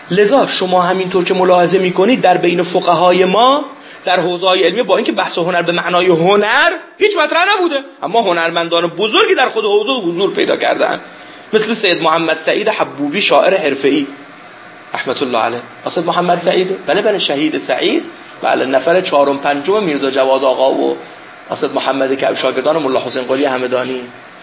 لذا شما همینطور که ملاحظه میکنید در بین فقهای ما در حوزه‌های علمی با اینکه بحث هنر به معنای هنر هیچ مطرح نبوده، اما هنرمندان بزرگی در خود حوزه حضور پیدا کردن، مثل سید محمد سعید حبوبی شاعر حرفه‌ای رحمت الله علیه. اسد محمد سعید بله شهید سعید، بله نفر چهارم پنجم میرزا جواد آقا و اسد محمد که شاگردان ملا حسین قلی همدانی.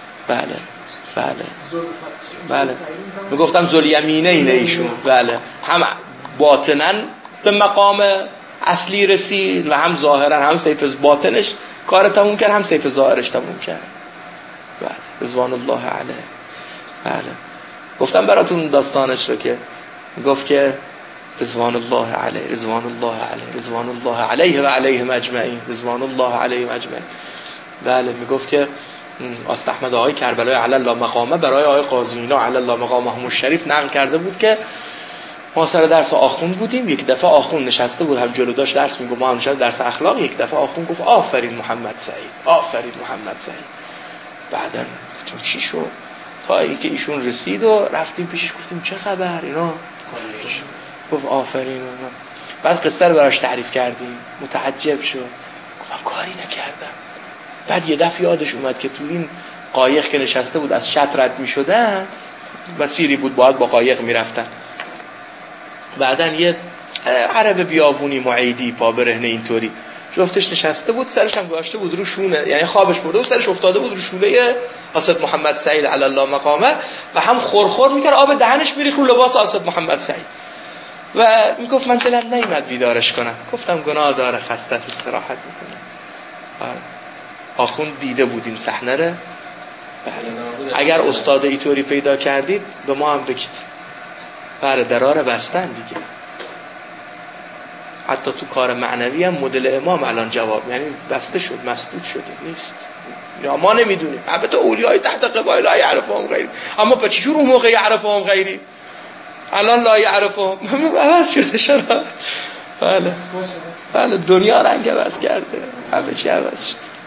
بله میگفتم ذوالیمینه اینه ایشون. بله هم باطناً به مقام اصلی رسید و هم ظاهرا، هم سیف باطنش کار تموم کرد، هم سیف ظاهرش تموم کرد. بله رضوان الله علیه. بله گفتم براتون داستانش رو که گفت که رضوان الله علیه رضوان الله علیه رضوان الله علیه و علیهم اجمعین رضوان الله علیهم اجمعین. بله میگفت که استحمد آقای کربلای علی الله مقامه برای آقای قاضینا علی الله مقامهم الشریف نقل کرده بود که ما سر درس آخوند بودیم، یک دفعه آخوند نشسته بود، هم جلو داشت درس میگفت، ما هم نشستیم درس اخلاق، یک دفعه آخوند گفت آفرین محمد سعید، آفرین محمد سعید. بعداً گفتم چی شد؟ تا اینکه ایشون رسید و رفتیم پیشش گفتیم چه خبر اینا؟ گفت آفرین. بعد قصه رو براش تعریف کردیم، متعجب شد، گفتم کاری نکردم. بعد یه دفعه یادش اومد که تو این قایق که نشسته بود از شط رد می‌شدن، مسیری بود باید با قایق می‌رفتن. بعدن یه عرب بیابونی معیدی پا برهنه اینطوری جفتش نشسته بود، سرش هم گذاشته بود رو شونه، یعنی خوابش برده بود، سرش افتاده بود رو شونه اسد محمد سعید علی الله مقامه و هم خورخور میکرد، آب دهنش میریخت رو لباس اسد محمد سعید و میگفت من دلم نیامد بیدارش کنم. گفتم گناه داره، خسته است، استراحت میکنه. آخوند دیده بود این صحنه رو. اگر استاد اینطوری پیدا کردید به ما هم بگید. بله درار بستن دیگه. حتی تو کار معنوی هم مدل امام الان جواب، یعنی بسته شد، مسدود شده نیست. یا ما نمیدونیم. البته اولیای تحت قبایل لا یعرفهم غیری، اما به چجور اون موقع یعرفهم غیری؟ الان لا یعرفهم عوض شده. چرا؟ بله دنیا رنگ عوض کرده، همه چی عوض شد.